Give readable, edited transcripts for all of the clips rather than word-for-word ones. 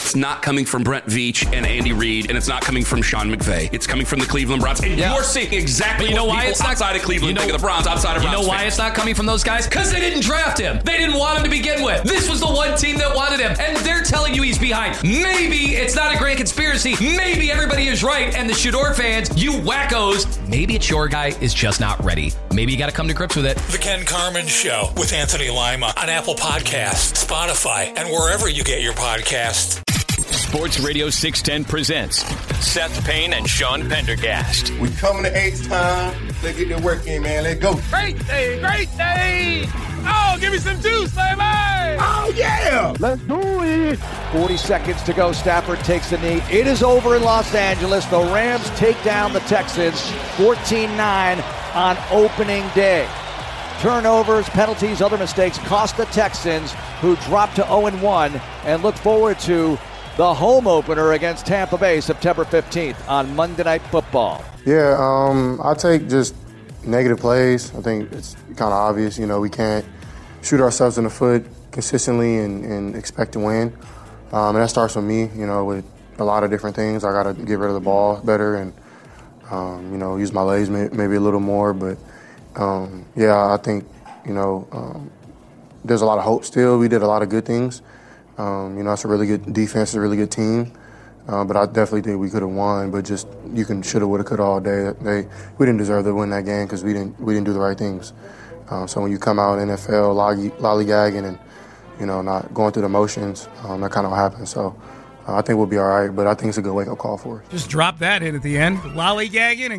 it's not coming from Brent Veach and Andy Reid, and it's not coming from Sean McVay. It's coming from the Cleveland Browns. And you're seeing exactly what people outside of Cleveland think of the Browns, outside of Browns. You know why it's not coming from those guys? Because they didn't draft him. They didn't want him to begin with. This was the one team that wanted him, and they're telling you he's behind. Maybe it's not a grand conspiracy. Maybe everybody is right, and the Shador fans, you wackos, maybe it's your guy is just not ready. Maybe you got to come to grips with it. The Ken Carman Show with Anthony Lima on Apple Podcasts, Spotify, and wherever you get your podcasts. Sports Radio 610 presents Seth Payne and Sean Pendergast. We coming to H-Town. Let's get the work in, man. Let's go. Great day, great day. Oh, give me some juice, baby. Oh, yeah. Let's do it. 40 seconds to go. Stafford takes the knee. It is over in Los Angeles. The Rams take down the Texans 14-9 on opening day. Turnovers, penalties, other mistakes cost the Texans, who dropped to 0-1 and look forward to the home opener against Tampa Bay September 15th on Monday Night Football. Yeah, I take just negative plays. I think it's kind of obvious. You know, we can't shoot ourselves in the foot consistently and expect to win. And that starts with me, you know, with a lot of different things. I got to get rid of the ball better and, you know, use my legs maybe a little more. But, yeah, I think, you know, there's a lot of hope still. We did a lot of good things. You know, it's a really good defense, a really good team. But I definitely think we could have won. But just you can shoulda, woulda, coulda all day. We didn't deserve to win that game because we didn't do the right things. So when you come out NFL lollygagging and, you know, not going through the motions, that kind of happens. So I think we'll be all right. But I think it's a good wake-up call for us. Just drop that in at the end. Lollygagging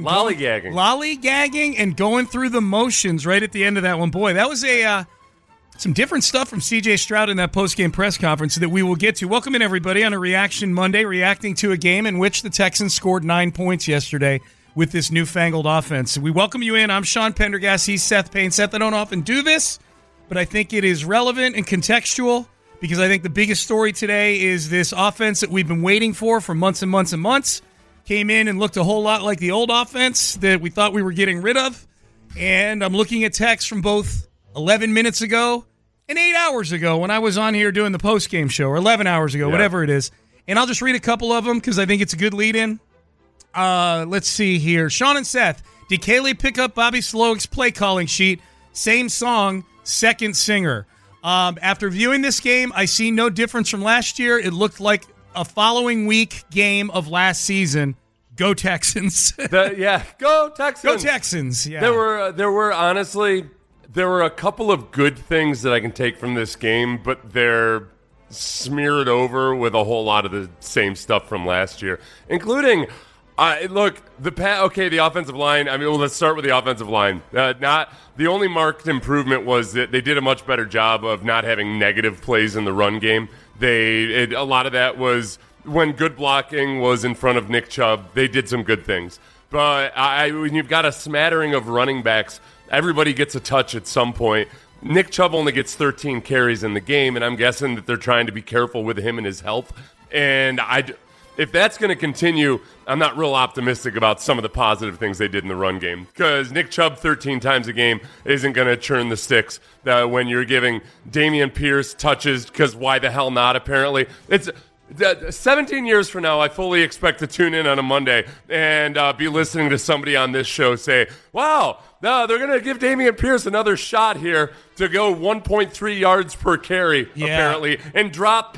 and going through the motions right at the end of that one. Boy, that was some different stuff from C.J. Stroud in that post-game press conference that we will get to. Welcome in, everybody, on a Reaction Monday, reacting to a game in which the Texans scored 9 points yesterday with this newfangled offense. We welcome you in. I'm Sean Pendergast. He's Seth Payne. Seth, I don't often do this, but I think it is relevant and contextual because I think the biggest story today is this offense that we've been waiting for months and months and months. Came in and looked a whole lot like the old offense that we thought we were getting rid of. And I'm looking at texts from both 11 minutes ago and 8 hours ago when I was on here doing the post-game show, or 11 hours ago, whatever it is. And I'll just read a couple of them because I think it's a good lead-in. Let's see here. Sean and Seth, did Kaylee pick up Bobby Slowik's play-calling sheet? Same song, second singer. After viewing this game, I see no difference from last year. It looked like a following week game of last season. Go Texans. Go Texans. Go Texans, yeah. There were honestly... There were a couple of good things that I can take from this game, but they're smeared over with a whole lot of the same stuff from last year, including, the offensive line. I mean, let's start with the offensive line. Not the only marked improvement was that they did a much better job of not having negative plays in the run game. A lot of that was when good blocking was in front of Nick Chubb. They did some good things, but when you've got a smattering of running backs. Everybody gets a touch at some point. Nick Chubb only gets 13 carries in the game, and I'm guessing that they're trying to be careful with him and his health. And if that's going to continue, I'm not real optimistic about some of the positive things they did in the run game. Because Nick Chubb 13 times a game isn't going to churn the sticks when you're giving Dameon Pierce touches, because why the hell not, apparently. It's 17 years from now, I fully expect to tune in on a Monday and be listening to somebody on this show say, wow, no, they're going to give Dameon Pierce another shot here to go 1.3 yards per carry, apparently, and drop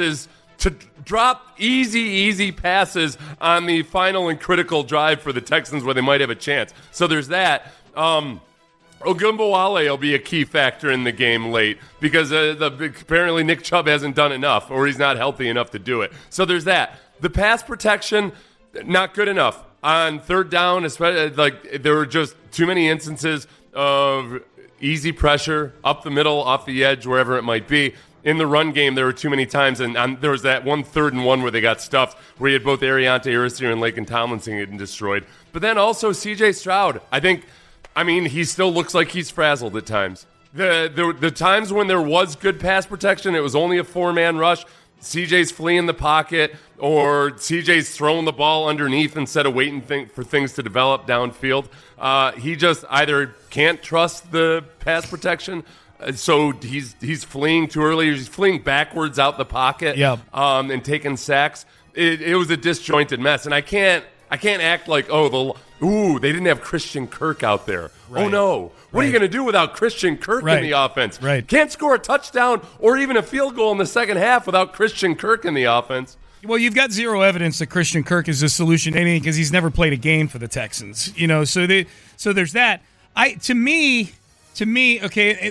easy passes on the final and critical drive for the Texans where they might have a chance. So there's that. Ogunbowale will be a key factor in the game late because apparently Nick Chubb hasn't done enough or he's not healthy enough to do it. So there's that. The pass protection, not good enough. On third down, especially, there were just too many instances of easy pressure up the middle, off the edge, wherever it might be. In the run game, there were too many times, and there was that 1 3rd and 1 where they got stuffed, where you had both Ariante Irisier and Laken Tomlinson getting destroyed. But then also C.J. Stroud, he still looks like he's frazzled at times. The times when there was good pass protection, it was only a 4-man rush. CJ's fleeing the pocket, or CJ's throwing the ball underneath instead of waiting for things to develop downfield. He just either can't trust the pass protection So he's fleeing too early. He's fleeing backwards out the pocket. And taking sacks. It was a disjointed mess, and I can't act like they didn't have Christian Kirk out there. Right. Oh no, what are you going to do without Christian Kirk in the offense? Right. Can't score a touchdown or even a field goal in the second half without Christian Kirk in the offense. Well, you've got zero evidence that Christian Kirk is the solution to anything because he's never played a game for the Texans. So there's that. To me, okay.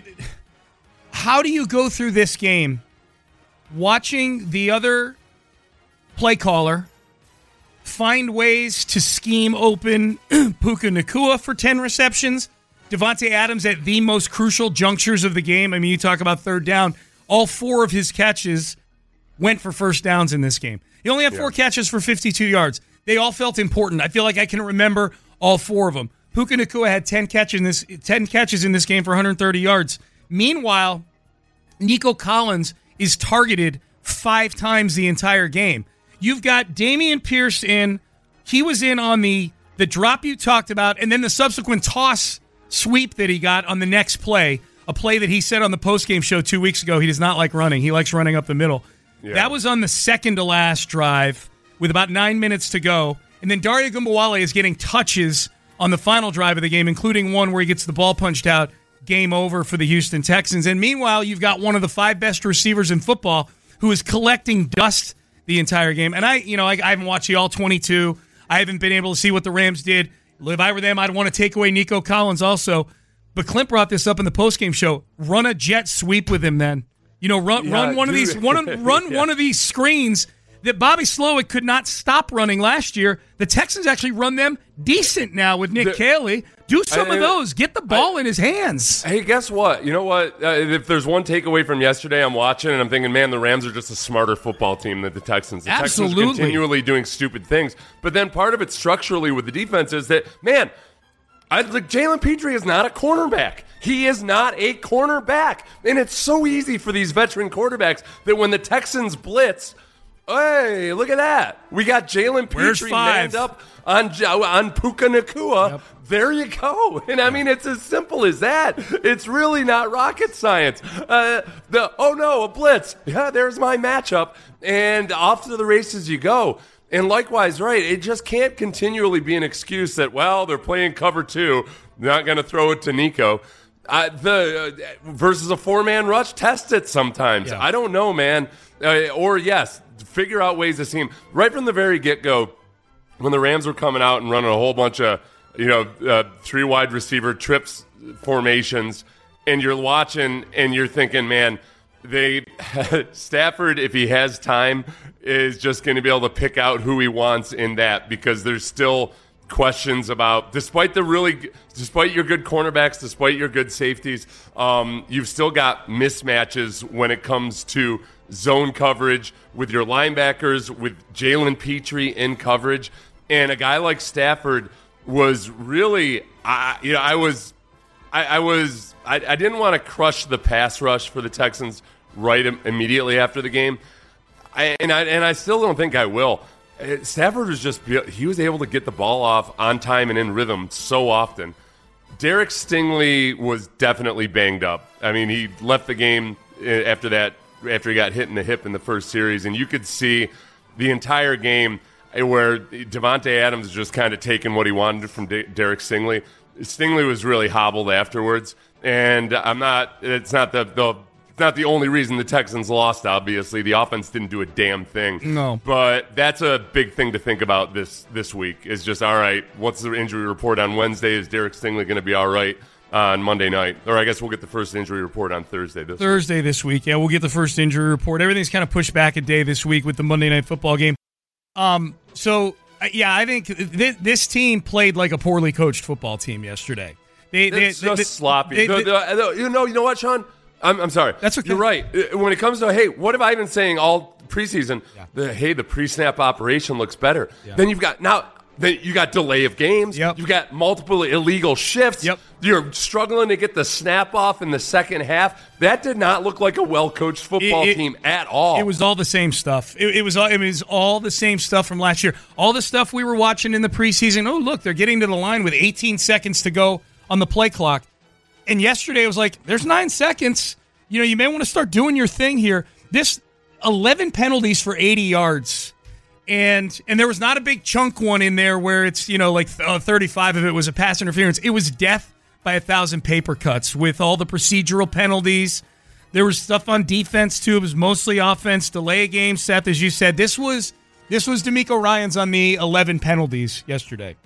How do you go through this game watching the other play caller find ways to scheme open Puka Nacua for 10 receptions, Devontae Adams at the most crucial junctures of the game? I mean, you talk about third down. All 4 of his catches went for first downs in this game. He only had 4 catches for 52 yards. They all felt important. I feel like I can remember all 4 of them. Puka Nacua had 10 catches in this game for 130 yards. Meanwhile, Nico Collins is targeted 5 times the entire game. You've got Dameon Pierce in. He was in on the drop you talked about, and then the subsequent toss sweep that he got on the next play, a play that he said on the postgame show 2 weeks ago he does not like running. He likes running up the middle. Yeah. That was on the second to last drive with about 9 minutes to go. And then Dario Gumbawale is getting touches on the final drive of the game, including one where he gets the ball punched out. Game over for the Houston Texans. And meanwhile, you've got one of the 5 best receivers in football who is collecting dust the entire game. And I haven't watched the all 22. I haven't been able to see what the Rams did. If I were them, I'd want to take away Nico Collins also. But Clint brought this up in the postgame show. Run a jet sweep with him then. Run one of these screens that Bobby Slowick could not stop running last year. The Texans actually run them decent now with Nick Caley. Do some of those. Get the ball in his hands. Hey, guess what? You know what? If there's one takeaway from yesterday, I'm watching and I'm thinking, man, the Rams are just a smarter football team than the Texans. The Texans are continually doing stupid things. But then part of it structurally with the defense is that, man, Jalen Petrie is not a cornerback. He is not a cornerback. And it's so easy for these veteran quarterbacks that when the Texans blitz, hey, look at that. We got Jalen Petrie manned up on Puka Nacua. Yep. There you go. And I mean, it's as simple as that. It's really not rocket science. A blitz. Yeah, there's my matchup. And off to the races you go. And likewise, right, it just can't continually be an excuse that, they're playing cover 2. Not going to throw it to Nico. Versus a 4-man rush, test it sometimes. Yeah. I don't know, man. Figure out ways to see him. Right from the very get-go, when the Rams were coming out and running a whole bunch of 3 wide receiver trips formations, and you're watching and you're thinking, man, Stafford, if he has time, is just going to be able to pick out who he wants in that, because there's still questions about, despite your good cornerbacks, despite your good safeties, you've still got mismatches when it comes to zone coverage with your linebackers, with Jalen Petrie in coverage. And a guy like Stafford was really, I didn't want to crush the pass rush for the Texans right immediately after the game. I still don't think I will. Stafford he was able to get the ball off on time and in rhythm so often. Derek Stingley was definitely banged up. I mean, he left the game after he got hit in the hip in the first series, and you could see the entire game where Devontae Adams just kind of taking what he wanted from Derek Stingley. Stingley was really hobbled afterwards, and it's not the only reason the Texans lost, obviously. The offense didn't do a damn thing. No. But that's a big thing to think about this week, is just, all right, what's the injury report on Wednesday? Is Derek Stingley going to be all right on Monday night? Or I guess we'll get the first injury report on Thursday this week. Yeah, we'll get the first injury report. Everything's kind of pushed back a day this week with the Monday Night Football game. I think this team played like a poorly coached football team yesterday. It's just sloppy. You know what, Sean? I'm sorry. That's okay. You're right. When it comes to, hey, what have I been saying all preseason? Yeah. The pre-snap operation looks better. Yeah. Then you got delay of games. Yep. You've got multiple illegal shifts. Yep. You're struggling to get the snap off in the second half. That did not look like a well-coached football team at all. It was all the same stuff. It was all the same stuff from last year. All the stuff we were watching in the preseason. Oh, look, they're getting to the line with 18 seconds to go on the play clock. And yesterday it was like, there's 9 seconds. You may want to start doing your thing here. This 11 penalties for 80 yards. And there was not a big chunk one in there where it's, 35 of it was a pass interference. It was death by 1,000 paper cuts with all the procedural penalties. There was stuff on defense, too. It was mostly offense, delay game, Seth, as you said. This was DeMeco Ryans on the 11 penalties yesterday.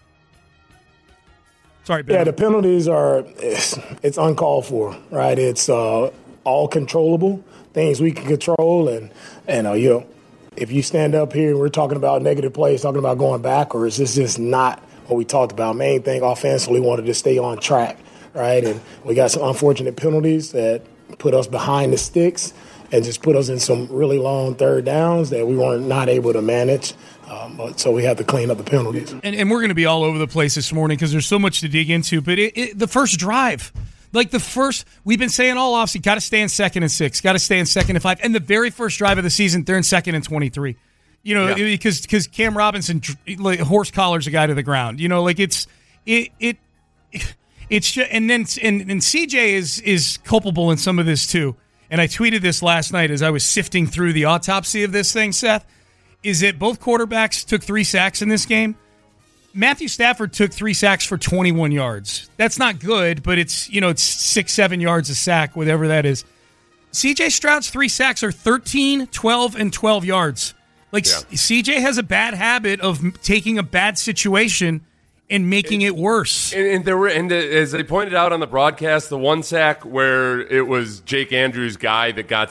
Sorry, Ben. Yeah, the penalties it's uncalled for, right? It's all controllable, things we can control. And if you stand up here and we're talking about negative plays, talking about going backwards, this is just not what we talked about. Main thing, offensively, wanted to stay on track, right? And we got some unfortunate penalties that put us behind the sticks and just put us in some really long third downs that we were not able to manage. So we have to clean up the penalties. And we're going to be all over the place this morning because there's so much to dig into. But the first drive, we've been saying all offseason, got to stay in 2nd and 6, got to stay in 2nd and 5. And the very first drive of the season, they're in 2nd and 23. Because Cam Robinson horse collars a guy to the ground. It's just, and CJ is culpable in some of this too. And I tweeted this last night as I was sifting through the autopsy of this thing, Seth, is that both quarterbacks took 3 sacks in this game. Matthew Stafford took 3 sacks for 21 yards. That's not good, but it's 6-7 yards a sack, whatever that is. CJ Stroud's 3 sacks are 13, 12, and 12 yards. CJ has a bad habit of taking a bad situation and making it worse. And as they pointed out on the broadcast, the 1 sack where it was Jake Andrews' guy that got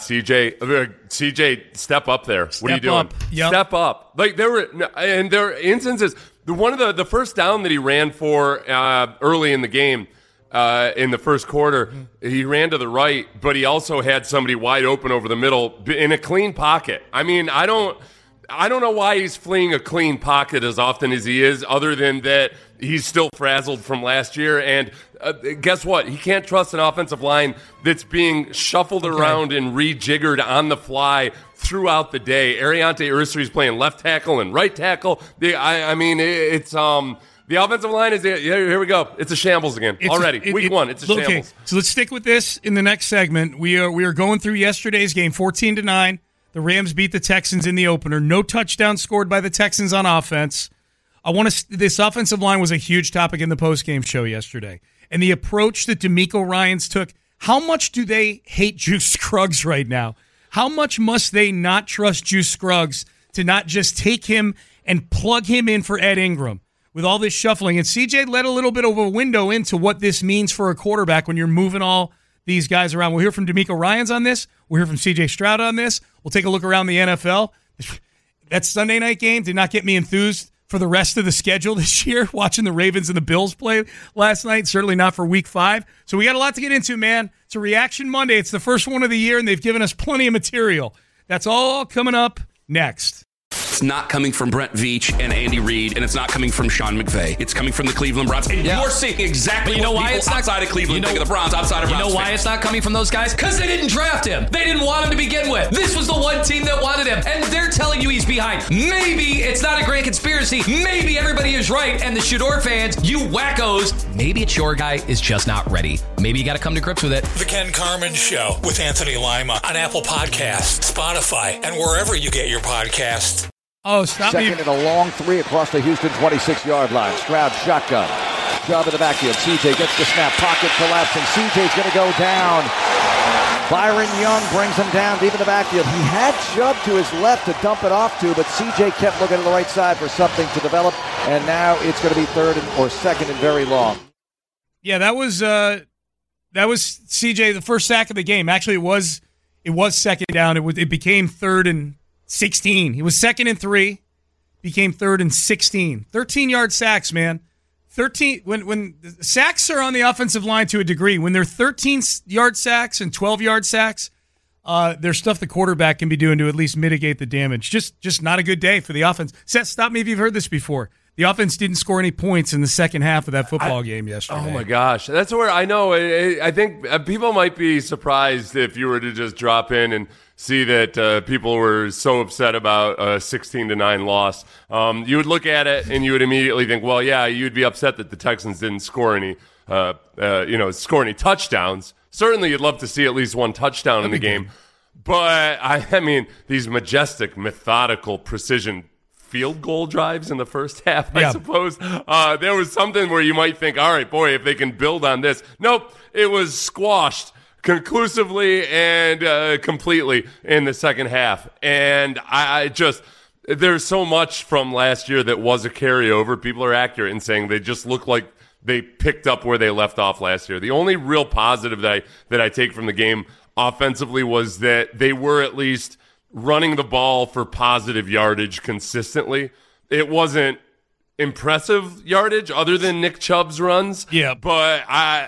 CJ, step up there. What are you doing? Yep. Step up. There were instances. One of the first down that he ran for early in the game, in the first quarter, he ran to the right, but he also had somebody wide open over the middle in a clean pocket. I mean, I don't know why he's fleeing a clean pocket as often as he is, other than that he's still frazzled from last year. And guess what? He can't trust an offensive line that's being shuffled around and rejiggered on the fly throughout the day. Ariante Ursary is playing left tackle and right tackle. It's the offensive line is here we go. It's a shambles again already. Week 1, it's a shambles. Okay, so let's stick with this in the next segment. We are going through yesterday's game, 14-9. The Rams beat the Texans in the opener. No touchdown scored by the Texans on offense. This offensive line was a huge topic in the postgame show yesterday. And the approach that DeMeco Ryans took, how much do they hate Juice Scruggs right now? How much must they not trust Juice Scruggs to not just take him and plug him in for Ed Ingram with all this shuffling? And CJ let a little bit of a window into what this means for a quarterback when you're moving all these guys around. We'll hear from DeMeco Ryans on this. We'll hear from CJ Stroud on this. We'll take a look around the NFL. That Sunday night game did not get me enthused for the rest of the schedule this year, watching the Ravens and the Bills play last night. Certainly not for Week 5. So we got a lot to get into, man. It's a Reaction Monday. It's the first one of the year, and they've given us plenty of material. That's all coming up next. It's not coming from Brent Veach and Andy Reid, and it's not coming from Sean McVay. It's coming from the Cleveland Browns. And you're seeing exactly what people outside of Cleveland think of the Browns, outside of Browns. You know why it's not coming from those guys? Because they didn't draft him. They didn't want him to begin with. This was the one team that wanted him, and they're telling you he's behind. Maybe it's not a grand conspiracy. Maybe everybody is right, and the Shador fans, you wackos, maybe it's your guy is just not ready. Maybe you got to come to grips with it. The Ken Carman Show with Anthony Lima on Apple Podcasts, Spotify, and wherever you get your podcasts. Oh, stop me. Second and a long 3 across the Houston 26-yard line. Stroud shotgun. Chubb in the backfield. CJ gets the snap. Pocket collapse, and CJ's going to go down. Byron Young brings him down deep in the backfield. He had Chubb to his left to dump it off to, but CJ kept looking to the right side for something to develop, and now it's going to be 3rd or 2nd and very long. Yeah, that was CJ, the first sack of the game. Actually, it was 2nd down. It became 3rd and 16. He was 2nd and 3, became 3rd and 16. 13-yard sacks, man. 13 when sacks are on the offensive line to a degree. When they're 13-yard sacks and 12-yard sacks, there's stuff the quarterback can be doing to at least mitigate the damage. Just not a good day for the offense. Seth, stop me if you've heard this before. The offense didn't score any points in the second half of that football game yesterday. Oh, my gosh. That's where I know. I think people might be surprised if you were to just drop in and see that people were so upset about a 16-9 loss. You would look at it and you would immediately think, well, yeah, you'd be upset that the Texans didn't score any. score any touchdowns. Certainly, you'd love to see at least one touchdown in the game. But, I mean, these majestic, methodical, precision field goal drives in the first half, I suppose. There was something where you might think, all right, boy, if they can build on this. Nope, it was squashed conclusively and completely in the second half. And I just, there's so much from last year that was a carryover. People are accurate in saying they just look like they picked up where they left off last year. The only real positive that I take from the game offensively was that they were at least running the ball for positive yardage consistently. It wasn't impressive yardage other than Nick Chubb's runs. Yeah. But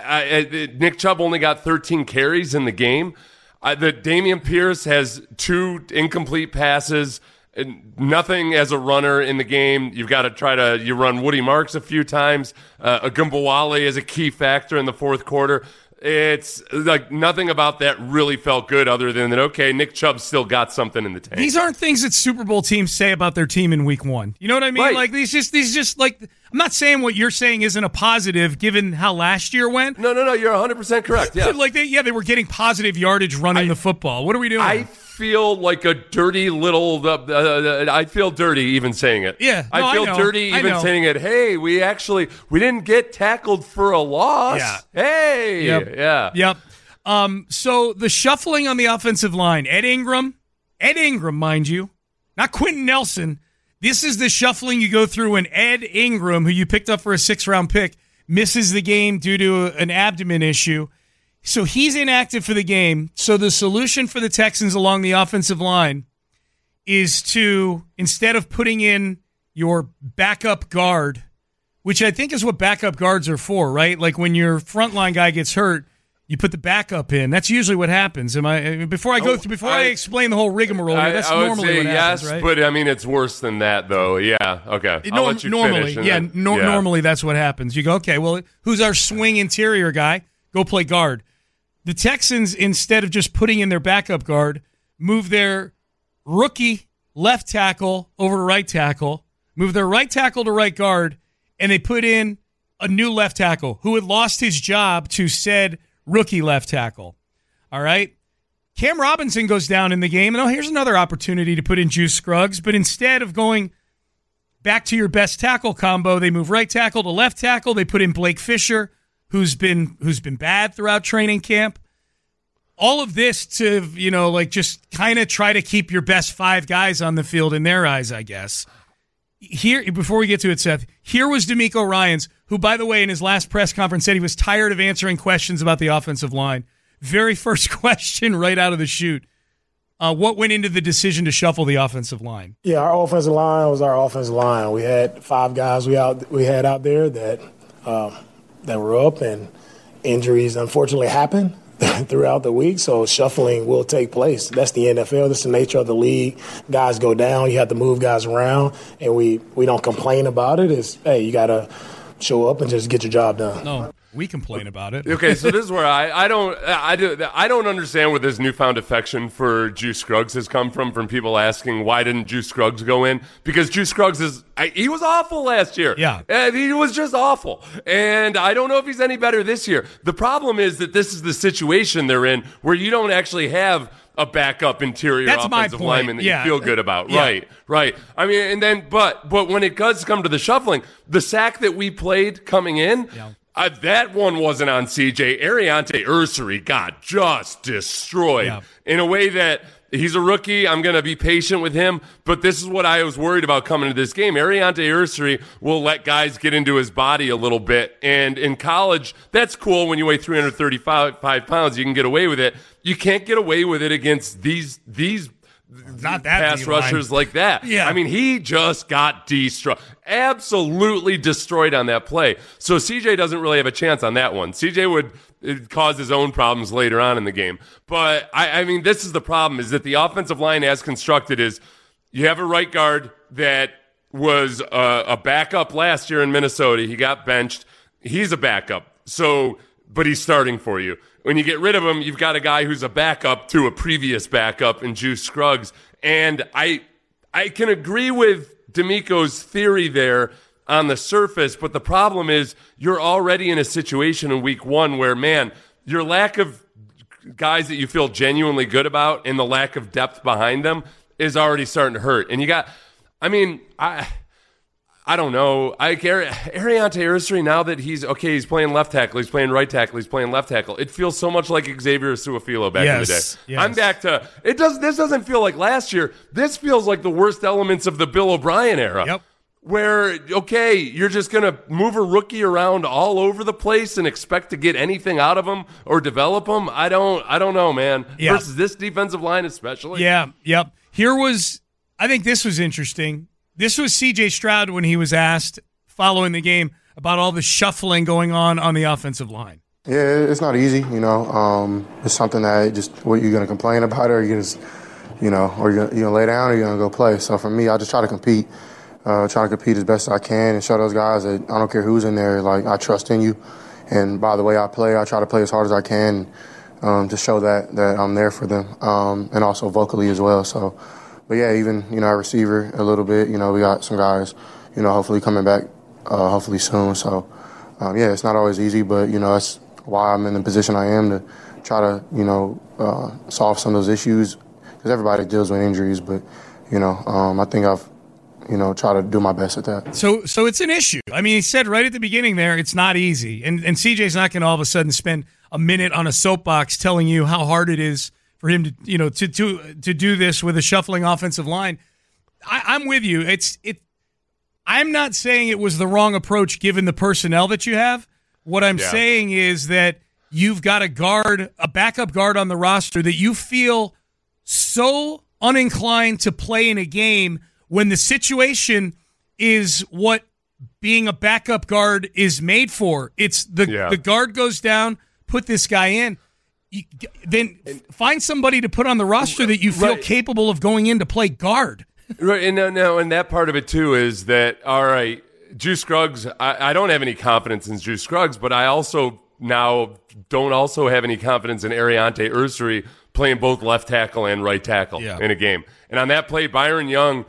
Nick Chubb only got 13 carries in the game. Dameon Pierce has 2 incomplete passes, nothing as a runner in the game. You've got to you run Woody Marks a few times. Agumbawale is a key factor in the fourth quarter. It's like nothing about that really felt good other than that, okay, Nick Chubb still got something in the tank. These aren't things that Super Bowl teams say about their team in week 1. You know what I mean? Right. Like these just like, I'm not saying what you're saying isn't a positive given how last year went. No, you're 100% correct. Yeah. Like they were getting positive yardage running the football. What are we doing? I feel like a dirty little, I feel dirty even saying it. Yeah. No, I feel dirty even saying it. Hey, we didn't get tackled for a loss. Yeah. Hey. Yep. Yeah. Yep. So the shuffling on the offensive line, Ed Ingram, mind you, not Quentin Nelson. This is the shuffling you go through when Ed Ingram, who you picked up for a 6th-round pick, misses the game due to an abdomen issue. So he's inactive for the game. So the solution for the Texans along the offensive line is to, instead of putting in your backup guard, which I think is what backup guards are for, right? Like when your frontline guy gets hurt, you put the backup in. That's usually what happens. Before I explain the whole rigmarole, that's normally what happens, right? But I mean, it's worse than that, though. Yeah, okay. I'll let you finish. Normally that's what happens. You go, okay, well, who's our swing interior guy? Go play guard. The Texans, instead of just putting in their backup guard, move their rookie left tackle over to right tackle, move their right tackle to right guard, and they put in a new left tackle who had lost his job to said rookie left tackle. All right? Cam Robinson goes down in the game, and here's another opportunity to put in Juice Scruggs, but instead of going back to your best tackle combo, they move right tackle to left tackle. They put in Blake Fisher, who's been bad throughout training camp. All of this to, just kind of try to keep your best 5 guys on the field in their eyes, I guess. Here, before we get to it, Seth, here was DeMeco Ryans, who, by the way, in his last press conference said he was tired of answering questions about the offensive line. Very first question right out of the chute. What went into the decision to shuffle the offensive line? Yeah, our offensive line was our offensive line. We had 5 guys we had out there that were up, and injuries unfortunately happened throughout the week, so shuffling will take place. That's the NFL. That's the nature of the league. Guys go down. You have to move guys around, and we don't complain about it. It's, hey, you got to show up and just get your job done. No, we complain about it. Okay, so this is where I don't understand where this newfound affection for Juice Scruggs has come from people asking why didn't Juice Scruggs go in, because Juice Scruggs he was awful last year. Yeah, and he was just awful, and I don't know if he's any better this year. The problem is that this is the situation they're in where you don't actually have a backup interior offensive lineman that you feel good about. Yeah. Right. I mean, and then, but when it does come to the shuffling, the sack that we played coming in, that one wasn't on CJ. Ariante Ursary got just destroyed in a way that he's a rookie. I'm going to be patient with him, but this is what I was worried about coming to this game. Ariante Ursary will let guys get into his body a little bit, and in college, that's cool. When you weigh 335 pounds, you can get away with it. You can't get away with it against these not that pass rushers like that. Yeah. I mean, he just got destroyed. Absolutely destroyed on that play. So CJ doesn't really have a chance on that one. CJ would cause his own problems later on in the game. But, I mean, this is the problem, is that the offensive line as constructed is you have a right guard that was a backup last year in Minnesota. He got benched. He's a backup. But he's starting for you. When you get rid of him, you've got a guy who's a backup to a previous backup in Juice Scruggs. And I can agree with DeMeco's theory there on the surface, but the problem is you're already in a situation in week 1 where, man, your lack of guys that you feel genuinely good about and the lack of depth behind them is already starting to hurt. And you got, I don't know. Ariante Ursary, now that he's playing left tackle, he's playing right tackle, he's playing left tackle. It feels so much like Xavier Su'a-Filo back in the day. Yes. I'm back to it. This doesn't feel like last year. This feels like the worst elements of the Bill O'Brien era. Yep. Where, okay, you're just going to move a rookie around all over the place and expect to get anything out of him or develop him? I don't know, man. Yeah. Versus this defensive line especially. Yeah, yep. I think this was interesting. This was C.J. Stroud when he was asked following the game about all the shuffling going on the offensive line. Yeah, it's not easy, It's something that what you're going to complain about, or you're just, or you're going to lay down, or you're going to go play. So for me, I just try to compete. Try to compete as best as I can and show those guys that I don't care who's in there, like, I trust in you. And by the way I play, I try to play as hard as I can to show that I'm there for them, and also vocally as well. So, but yeah, even, a receiver a little bit, we got some guys, hopefully coming back hopefully soon. So, yeah, it's not always easy, but, that's why I'm in the position I am, to try to, solve some of those issues, because everybody deals with injuries. But, I think I've, try to do my best at that. So it's an issue. I mean, he said right at the beginning there, it's not easy. And CJ's not going to all of a sudden spend a minute on a soapbox telling you how hard it is for him to, to do this with a shuffling offensive line. I'm with you. I'm not saying it was the wrong approach given the personnel that you have. What I'm saying is that you've got a backup guard on the roster that you feel so uninclined to play in a game when the situation is what being a backup guard is made for. It's the guard goes down, put this guy in. Then find somebody to put on the roster that you feel capable of going in to play guard. Right, and that part of it too is that, all right, Juice Scruggs, I don't have any confidence in Juice Scruggs, but I also now don't also have any confidence in Ariante Ursary playing both left tackle and right tackle in a game. And on that play, Byron Young,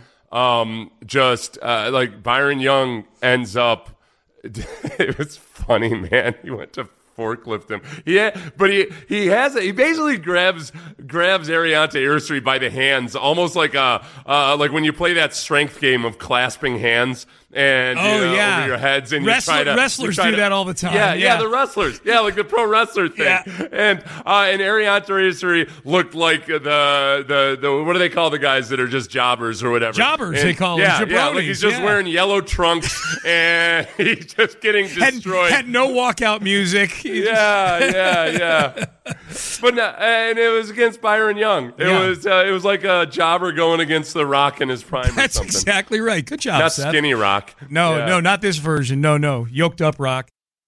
Byron Young ends up, it was funny, man. He went to forklift him. He basically grabs Ariante Ursary by the hands, almost like like when you play that strength game of clasping hands and over your heads, and wrestlers do that all the time. Yeah, the wrestlers. Yeah, like the pro wrestler thing. Yeah. And Ariante Ursary looked like the what do they call the guys that are just jobbers or whatever? Jobbers, they call them. Yeah, like he's just wearing yellow trunks and he's just getting destroyed. Had no walkout music. Yeah. But no, and it was against Byron Young. It was like a jobber going against The Rock in his prime. That's or something. Exactly right. Good job, not Seth. Skinny Rock. No, not this version. No, yoked up Rock.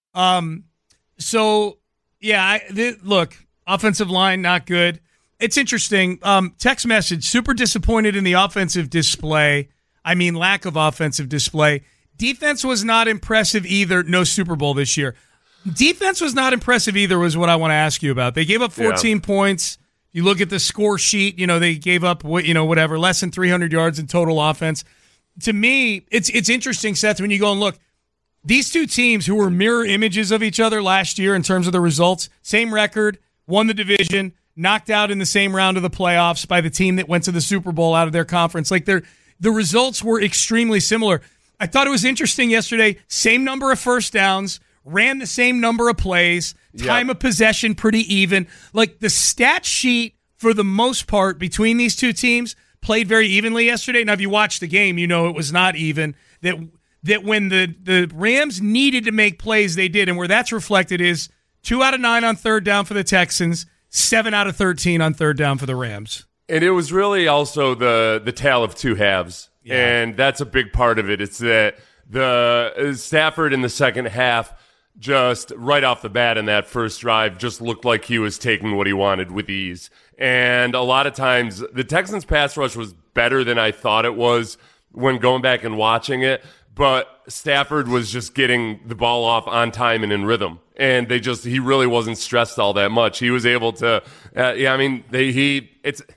Look, offensive line not good. It's interesting. Text message: super disappointed in the offensive display. I mean, lack of offensive display. Defense was not impressive either. No Super Bowl this year. Defense was not impressive either, was what I want to ask you about. They gave up 14 points. You look at the score sheet, they gave up, whatever, less than 300 yards in total offense. To me, it's interesting, Seth, when you go and look. These two teams who were mirror images of each other last year in terms of the results, same record, won the division, knocked out in the same round of the playoffs by the team that went to the Super Bowl out of their conference. Like the results were extremely similar. I thought it was interesting yesterday, same number of first downs, ran the same number of plays, time of possession pretty even. Like the stat sheet for the most part between these two teams played very evenly yesterday. Now, if you watch the game, it was not even. That when the Rams needed to make plays, they did. And where that's reflected is 2 out of 9 on third down for the Texans, 7 out of 13 on third down for the Rams. And it was really also the tale of two halves. Yeah. And that's a big part of it. It's that the Stafford in the second half, just right off the bat in that first drive, just looked like he was taking what he wanted with ease. And a lot of times, the Texans' pass rush was better than I thought it was when going back and watching it. But Stafford was just getting the ball off on time and in rhythm. And he really wasn't stressed all that much. He was able to,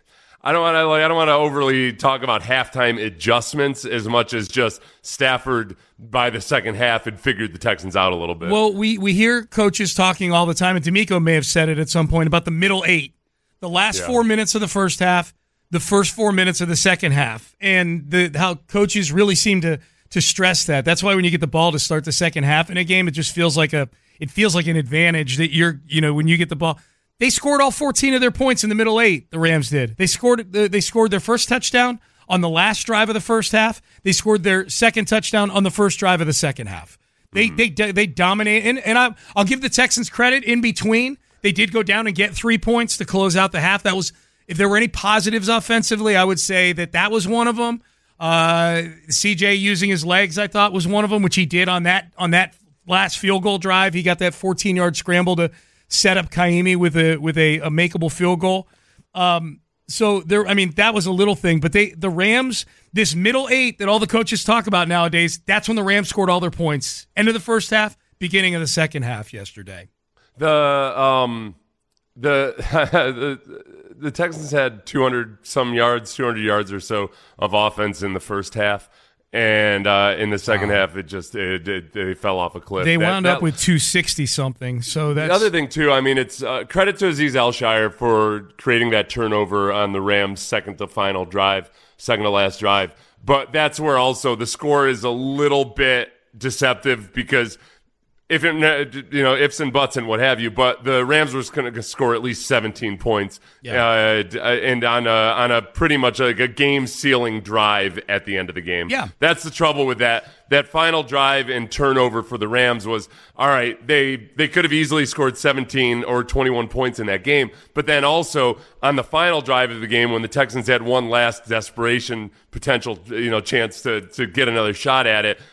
I don't want to overly talk about halftime adjustments as much as just Stafford by the second half had figured the Texans out a little bit. Well, we hear coaches talking all the time, and D'Amico may have said it at some point about the middle 8. The last 4 minutes of the first half, the first 4 minutes of the second half, and how coaches really seem to stress that. That's why when you get the ball to start the second half in a game, it just feels like an advantage that when you get the ball. They scored all 14 of their points in the middle 8. The Rams did. They scored their first touchdown on the last drive of the first half. They scored their second touchdown on the first drive of the second half. They dominate, and I'll give the Texans credit in between. They did go down and get 3 points to close out the half. That was, if there were any positives offensively, I would say that was one of them. CJ using his legs, I thought, was one of them, which he did on that last field goal drive. He got that 14-yard scramble to set up Kaimi with a makeable field goal. So that was a little thing, but the Rams, this middle 8 that all the coaches talk about nowadays, that's when the Rams scored all their points. End of the first half, beginning of the second half yesterday. The Texans had 200 yards or so of offense in the first half. And in the second half, they fell off a cliff. They wound up with 260-something. So that's the other thing, too. I mean, it's credit to Azeez Al-Shaair for creating that turnover on the Rams' second to last drive. But that's where also the score is a little bit deceptive because ifs and buts and what have you, but the Rams were going to score at least 17 points, and on a pretty much like a game-sealing drive at the end of the game. Yeah, that's the trouble with that. That final drive and turnover for the Rams was, all right, they could have easily scored 17 or 21 points in that game, but then also on the final drive of the game when the Texans had one last desperation potential chance to get another shot at it,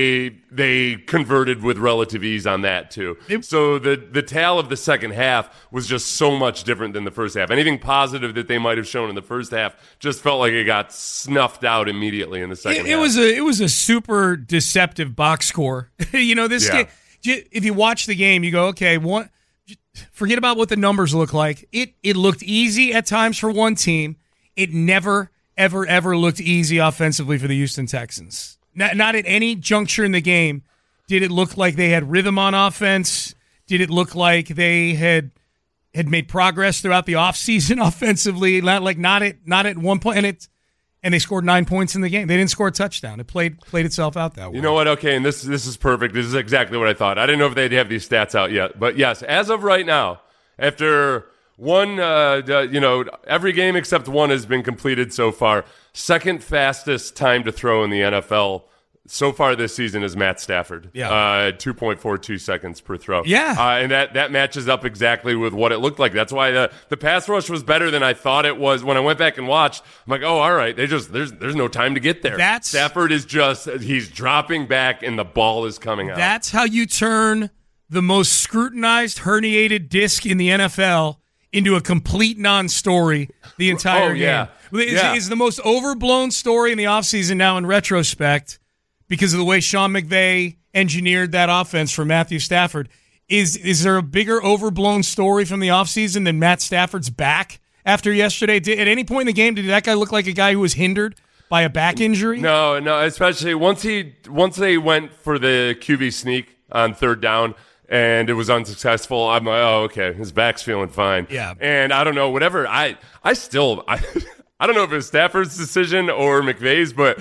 they converted with relative ease on that too. So the tale of the second half was just so much different than the first half. Anything positive that they might have shown in the first half just felt like it got snuffed out immediately in the second half. It was a super deceptive box score. This game, if you watch the game, you go, okay, forget about what the numbers look like. It looked easy at times for one team. It never, ever, ever looked easy offensively for the Houston Texans. Not at any juncture in the game did it look like they had rhythm on offense. Did it look like they had made progress throughout the offseason offensively? Not at one point, and they scored 9 points in the game. They didn't score a touchdown. It played itself out that way. You know what? Okay, and this is perfect. This is exactly what I thought. I didn't know if they'd have these stats out yet, but yes, as of right now, after one, every game except one has been completed so far. Second fastest time to throw in the NFL so far this season is Matt Stafford. 2.42 seconds per throw. And that matches up exactly with what it looked like. That's why the pass rush was better than I thought it was. When I went back and watched, I'm like, oh, all right. There's no time to get there. Stafford is he's dropping back and the ball is coming out. That's how you turn the most scrutinized herniated disc in the NFL into a complete non-story the entire game. It's the most overblown story in the offseason now in retrospect because of the way Sean McVay engineered that offense for Matthew Stafford. Is there a bigger overblown story from the offseason than Matt Stafford's back after yesterday? At any point in the game, did that guy look like a guy who was hindered by a back injury? No, especially once they went for the QB sneak on third down, and it was unsuccessful. I'm like, oh, okay, his back's feeling fine. Yeah. And I don't know, whatever. I don't know if it was Stafford's decision or McVay's, but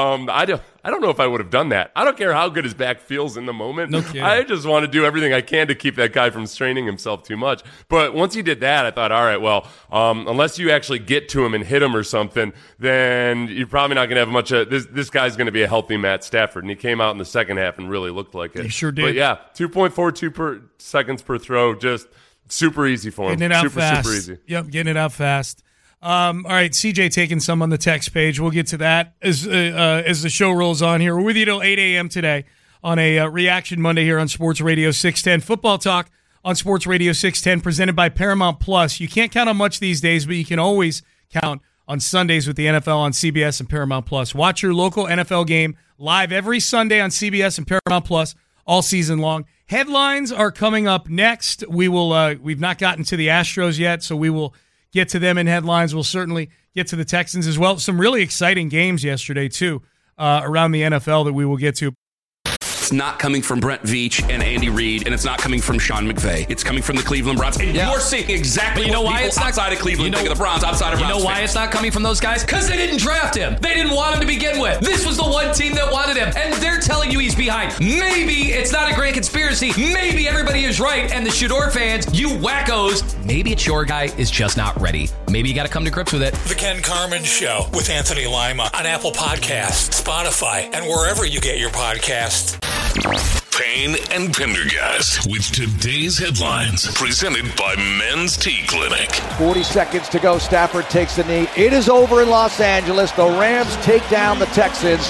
I don't know if I would have done that. I don't care how good his back feels in the moment. No kidding. I just want to do everything I can to keep that guy from straining himself too much. But once he did that, I thought, all right, well, unless you actually get to him and hit him or something, then you're probably not going to have much of this guy's going to be a healthy Matt Stafford. And he came out in the second half and really looked like it. He sure did. But yeah, 2.42 seconds per throw, just super easy for him. Getting it out fast. Super easy. Yep, getting it out fast. All right, CJ taking some on the text page. We'll get to that as the show rolls on here. We're with you till 8 a.m. today on a Reaction Monday here on Sports Radio 610. Football Talk on Sports Radio 610 presented by Paramount Plus. You can't count on much these days, but you can always count on Sundays with the NFL on CBS and Paramount Plus. Watch your local NFL game live every Sunday on CBS and Paramount Plus all season long. Headlines are coming up next. We've not gotten to the Astros yet, so we will get to them in headlines. We'll certainly get to the Texans as well. Some really exciting games yesterday, too, around the NFL that we will get to. It's not coming from Brent Veach and Andy Reid, and it's not coming from Sean McVay. It's coming from the Cleveland Browns. And you're seeing exactly what people outside of Cleveland think of the Browns, outside of Browns You know why fans. it's not coming from those guys? Because they didn't draft him. They didn't want him to begin with. This was the one team that wanted him, and they're telling you he's behind. Maybe it's not a grand conspiracy. Maybe everybody is right, and the Shador fans, you wackos, maybe it's your guy is just not ready. Maybe you got to come to grips with it. The Ken Carman Show with Anthony Lima on Apple Podcasts, Spotify, and wherever you get your podcasts. Payne and Pendergast with today's headlines, presented by Men's Tea Clinic. 40 seconds to go. Stafford takes the knee. It is over in Los Angeles. The Rams take down the Texans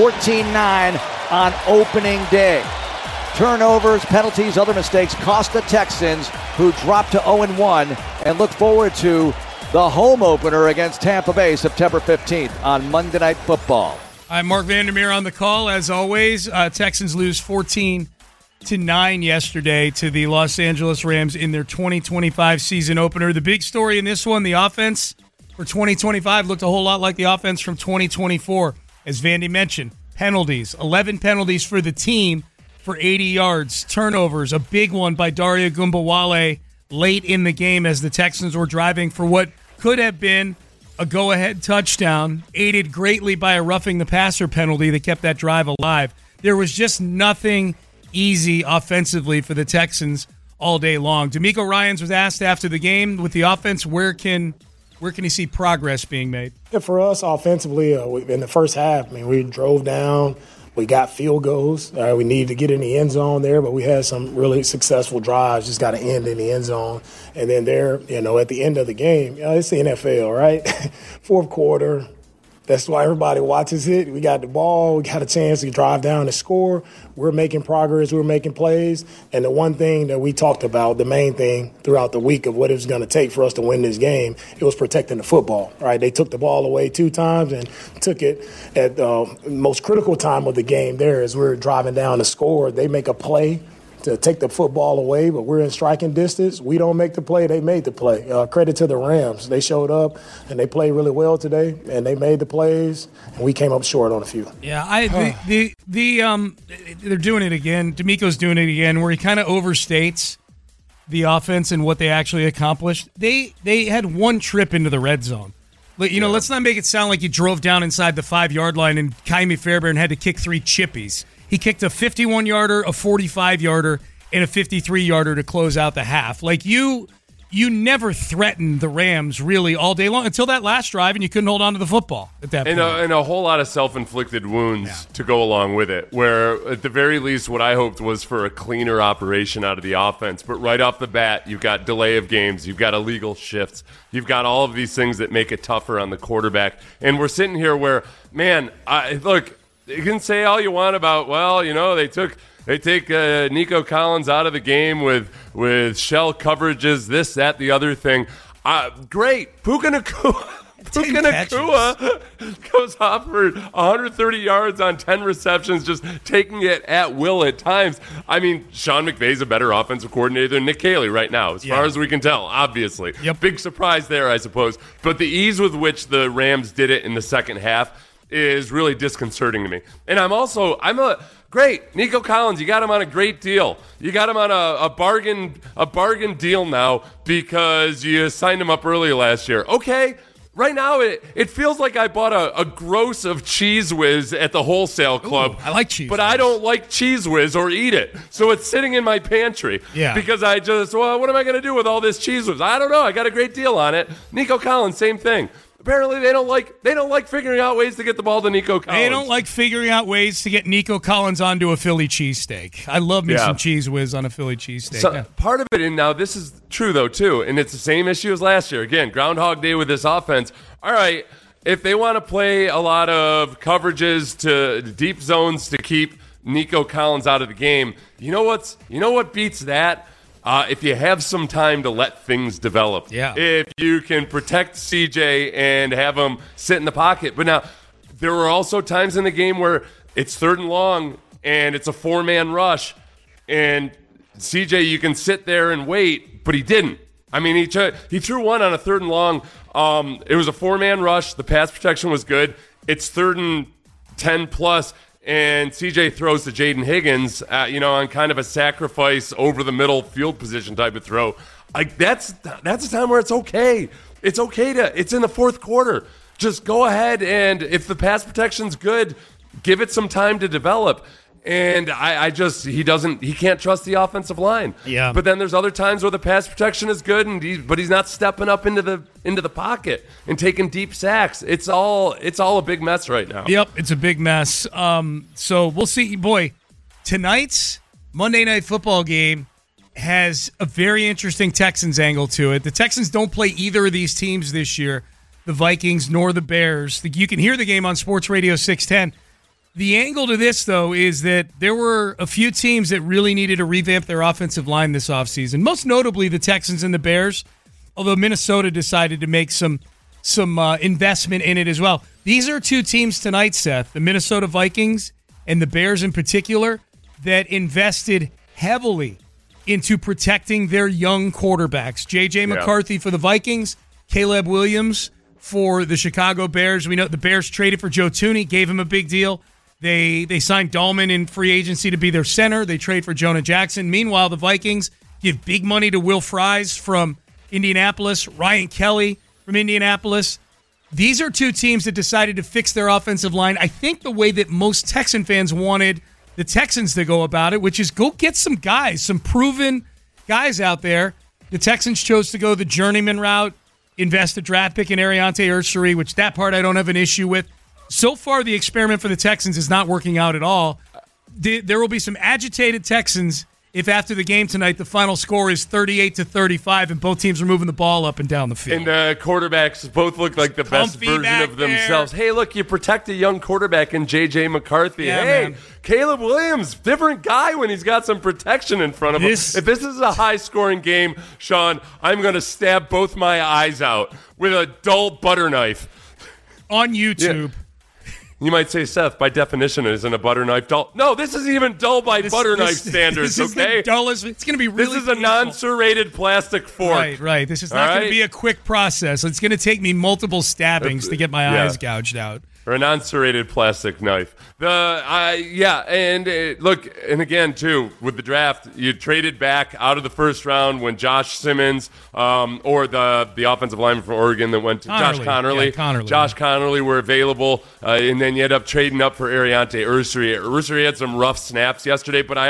14-9 on opening day. Turnovers, penalties, other mistakes cost the Texans, who dropped to 0-1 and look forward to the home opener against Tampa Bay September 15th on Monday Night Football. I'm Mark Vandermeer on the call, as always. Texans lose 14-9 yesterday to the Los Angeles Rams in their 2025 season opener. The big story in this one, the offense for 2025 looked a whole lot like the offense from 2024. As Vandy mentioned, penalties, 11 penalties for the team for 80 yards. Turnovers, a big one by Daria Gumbawale late in the game as the Texans were driving for what could have been a go-ahead touchdown, aided greatly by a roughing the passer penalty that kept that drive alive. There was just nothing easy offensively for the Texans all day long. DeMeco Ryans was asked after the game with the offense, where can he see progress being made? Yeah, for us offensively, in the first half, we drove down. We got field goals. We needed to get in the end zone there, but we had some really successful drives. Just got to end in the end zone. And then there, at the end of the game, it's the NFL, right? Fourth quarter, that's why everybody watches it. We got the ball. We got a chance to drive down and score. We're making progress. We're making plays. And the one thing that we talked about, the main thing throughout the week of what it was going to take for us to win this game, it was protecting the football, right? They took the ball away 2 times and took it at the most critical time of the game there as we're driving down to score. They make a play to take the football away, but we're in striking distance. We don't make the play. They made the play. Credit to the Rams. They showed up, and they played really well today, and they made the plays, and we came up short on a few. Yeah, they're doing it again. DeMeco's doing it again, where he kind of overstates the offense and what they actually accomplished. They had one trip into the red zone. Let's not make it sound like you drove down inside the 5-yard line and Kaimi Fairbairn had to kick 3 chippies. He kicked a 51-yarder, a 45-yarder, and a 53-yarder to close out the half. You never threatened the Rams really all day long until that last drive, and you couldn't hold on to the football at that point. And a whole lot of self-inflicted wounds to go along with it, where at the very least what I hoped was for a cleaner operation out of the offense. But right off the bat, you've got delay of games, you've got illegal shifts, you've got all of these things that make it tougher on the quarterback. And we're sitting here where, man, look, you can say all you want about, they take Nico Collins out of the game with shell coverages, this, that, the other thing. Great. Puka Nacua goes off for 130 yards on 10 receptions, just taking it at will at times. Sean McVay's a better offensive coordinator than Nick Caley right now, as far as we can tell, obviously. Yep. Big surprise there, I suppose. But the ease with which the Rams did it in the second half is really disconcerting to me. And great, Nico Collins, you got him on a great deal. You got him on a bargain deal now because you signed him up early last year. Okay, right now it feels like I bought a gross of Cheese Whiz at the wholesale club. Ooh, I like Cheese But Whiz. I don't like Cheese Whiz or eat it. So it's sitting in my pantry. Yeah. Because what am I going to do with all this Cheese Whiz? I don't know. I got a great deal on it. Nico Collins, same thing. Apparently, they don't like figuring out ways to get the ball to Nico Collins. They don't like figuring out ways to get Nico Collins onto a Philly cheesesteak. I love me some Cheese Whiz on a Philly cheesesteak. So part of it, and now this is true though too, and it's the same issue as last year. Again, Groundhog Day with this offense. All right, if they want to play a lot of coverages to deep zones to keep Nico Collins out of the game, you know what beats that? If you have some time to let things develop. Yeah. If you can protect CJ and have him sit in the pocket. But now, there were also times in the game where it's 3rd and long and it's a 4-man rush. And CJ, you can sit there and wait, but he didn't. He threw one on a 3rd and long It was a 4-man rush. The pass protection was good. It's 3rd and 10 plus, and CJ throws to Jaden Higgins, on kind of a sacrifice over the middle field position type of throw. Like that's a time where it's okay. It's okay it's in the fourth quarter. Just go ahead, and if the pass protection's good, give it some time to develop. And he can't trust the offensive line. Yeah. But then there's other times where the pass protection is good, but he's not stepping up into the pocket and taking deep sacks. It's all a big mess right now. Yep, it's a big mess. So we'll see. Boy, tonight's Monday Night Football game has a very interesting Texans angle to it. The Texans don't play either of these teams this year, the Vikings nor the Bears. You can hear the game on Sports Radio 610. The angle to this, though, is that there were a few teams that really needed to revamp their offensive line this offseason, most notably the Texans and the Bears, although Minnesota decided to make some investment in it as well. These are two teams tonight, Seth, the Minnesota Vikings and the Bears in particular, that invested heavily into protecting their young quarterbacks. J.J. McCarthy for the Vikings, Caleb Williams for the Chicago Bears. We know the Bears traded for Joe Thuney, gave him a big deal. They signed Dahlman in free agency to be their center. They trade for Jonah Jackson. Meanwhile, the Vikings give big money to Will Fries from Indianapolis, Ryan Kelly from Indianapolis. These are two teams that decided to fix their offensive line, I think the way that most Texan fans wanted the Texans to go about it, which is go get some guys, some proven guys out there. The Texans chose to go the journeyman route, invest a draft pick in Ariante Ursary, which that part I don't have an issue with. So far, the experiment for the Texans is not working out at all. There will be some agitated Texans if after the game tonight the final score is 38-35 and both teams are moving the ball up and down the field. And the quarterbacks both look like the best version of themselves. Hey, look, you protect a young quarterback in J.J. McCarthy. Yeah, hey, man. Caleb Williams, different guy when he's got some protection in front of him. If this is a high-scoring game, Sean, I'm going to stab both my eyes out with a dull butter knife. On YouTube. Yeah. You might say, Seth, by definition, isn't a butter knife dull? No, this isn't even dull by butter knife standards, this okay? Is the dullest. It's going to be really This is a non-serrated plastic fork. Right. This is not going to be a quick process. It's going to take me multiple stabbings to get my eyes gouged out. Or a non-serrated plastic knife. Look, and again, too, with the draft, you traded back out of the first round when Josh Simmons or the offensive lineman from Oregon that went to Josh Connerly. Yeah, Connerly. Josh Connerly were available, and then you end up trading up for Ariante Ursary. Ursary had some rough snaps yesterday, but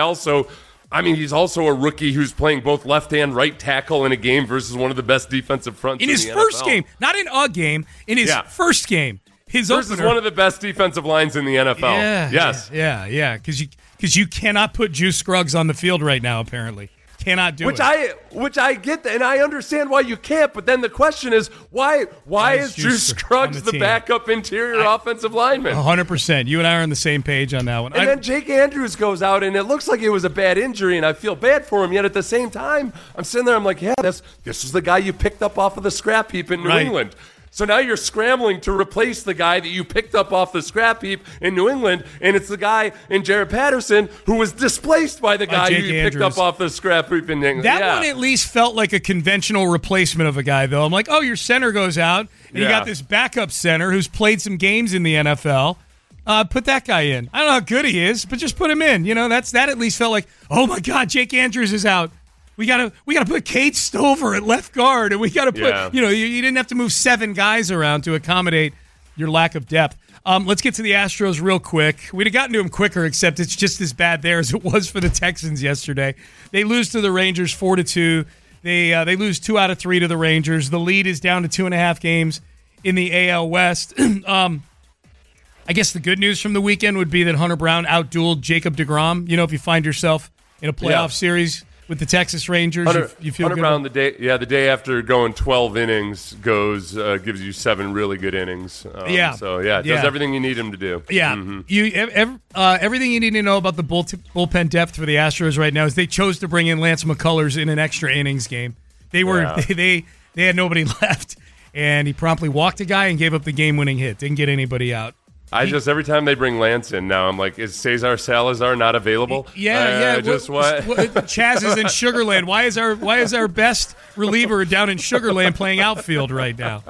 he's also a rookie who's playing both left and right tackle in a game versus one of the best defensive fronts in his the first NFL. game, not in a game, in his first game. His versus opener. One of the best defensive lines in the NFL. Yeah, yes. Yeah. Because you cannot put Juice Scruggs on the field right now, apparently. Cannot do it. Which I get, and I understand why you can't, but then the question is, why is Juice Scruggs the backup interior offensive lineman? 100%. You and I are on the same page on that one. And then Jake Andrews goes out, and it looks like it was a bad injury, and I feel bad for him, yet at the same time, I'm sitting there, I'm like, this is the guy you picked up off of the scrap heap in New England. So now you're scrambling to replace the guy that you picked up off the scrap heap in New England, and it's the guy in Jared Patterson who was displaced by the guy who you picked up off the scrap heap in England. That one at least felt like a conventional replacement of a guy, though. I'm like, your center goes out, and you got this backup center who's played some games in the NFL. Put that guy in. I don't know how good he is, but just put him in. That at least felt like, oh my God, Jake Andrews is out. We gotta put Cade Stover at left guard, and we gotta put you didn't have to move 7 guys around to accommodate your lack of depth. Let's get to the Astros real quick. We'd have gotten to them quicker, except it's just as bad there as it was for the Texans yesterday. They lose to the Rangers 4-2. They lose 2 out of 3 to the Rangers. The lead is down to 2.5 games in the AL West. I guess the good news from the weekend would be that Hunter Brown outdueled Jacob deGrom. If you find yourself in a playoff series with the Texas Rangers, you feel Hunter good? Brown, the day after going 12 innings, gives you 7 really good innings. Does everything you need him to do. Yeah, everything you need to know about the bullpen depth for the Astros right now is they chose to bring in Lance McCullers in an extra innings game. They had nobody left, and he promptly walked a guy and gave up the game-winning hit. Didn't get anybody out. Every time they bring Lance in now, I'm like, is Cesar Salazar not available? Yeah. What? Chaz is in Sugarland. Why is our best reliever down in Sugarland playing outfield right now?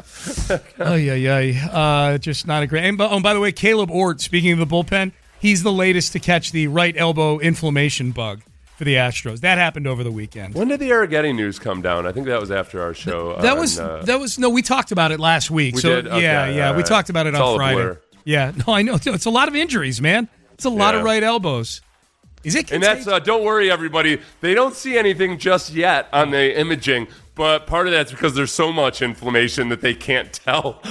Just not a great. And by the way, Caleb Ort, speaking of the bullpen, he's the latest to catch the right elbow inflammation bug for the Astros. That happened over the weekend. When did the Arrighetti news come down? I think that was after our show. We talked about it last week. We did? Okay, we talked about it on Friday. Blur. Yeah, no, I know. It's a lot of injuries, man. It's a lot of right elbows. Is it contagious? And that's don't worry, everybody. They don't see anything just yet on the imaging, but part of that's because there's so much inflammation that they can't tell.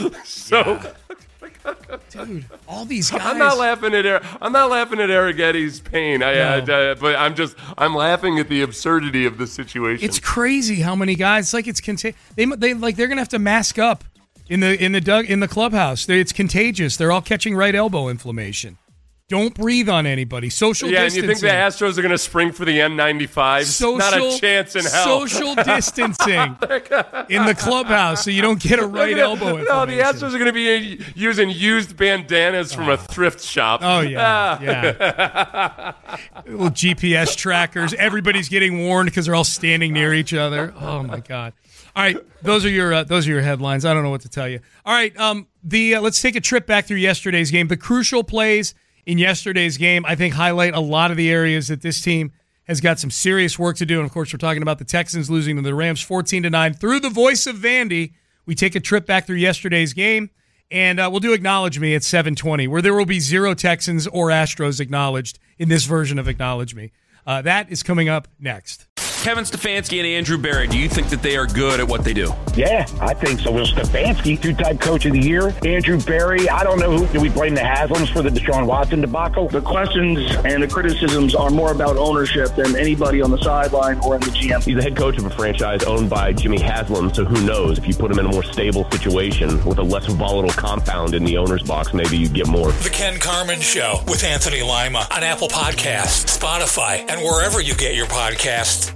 Dude, all these guys. I'm not laughing at Arrighetti's pain. But I'm laughing at the absurdity of the situation. It's crazy how many guys. It's like it's they're gonna have to mask up in the clubhouse. It's contagious. They're all catching right elbow inflammation. Don't breathe on anybody. Social distancing. And you think the Astros are going to spring for the N95s? Not a chance in hell. Social distancing in the clubhouse so you don't get a right elbow inflammation. No, the Astros are going to be using used bandanas from a thrift shop. Oh, yeah. Little GPS trackers. Everybody's getting warned because they're all standing near each other. Oh, my God. All right, those are your headlines. I don't know what to tell you. All right, let's take a trip back through yesterday's game. The crucial plays in yesterday's game, I think, highlight a lot of the areas that this team has got some serious work to do. And, of course, we're talking about the Texans losing to the Rams 14-9. Through the voice of Vandy, we take a trip back through yesterday's game, and we'll do Acknowledge Me at 7:20, where there will be 0 Texans or Astros acknowledged in this version of Acknowledge Me. That is coming up next. Kevin Stefanski and Andrew Berry, do you think that they are good at what they do? Yeah, I think so. Well, Stefanski, 2-time coach of the year. Andrew Berry, I don't know do we blame the Haslams for the Deshaun Watson debacle? The questions and the criticisms are more about ownership than anybody on the sideline or in the GM. He's the head coach of a franchise owned by Jimmy Haslam, so who knows? If you put him in a more stable situation with a less volatile compound in the owner's box, maybe you'd get more. The Ken Carman Show with Anthony Lima on Apple Podcasts, Spotify, and wherever you get your podcasts.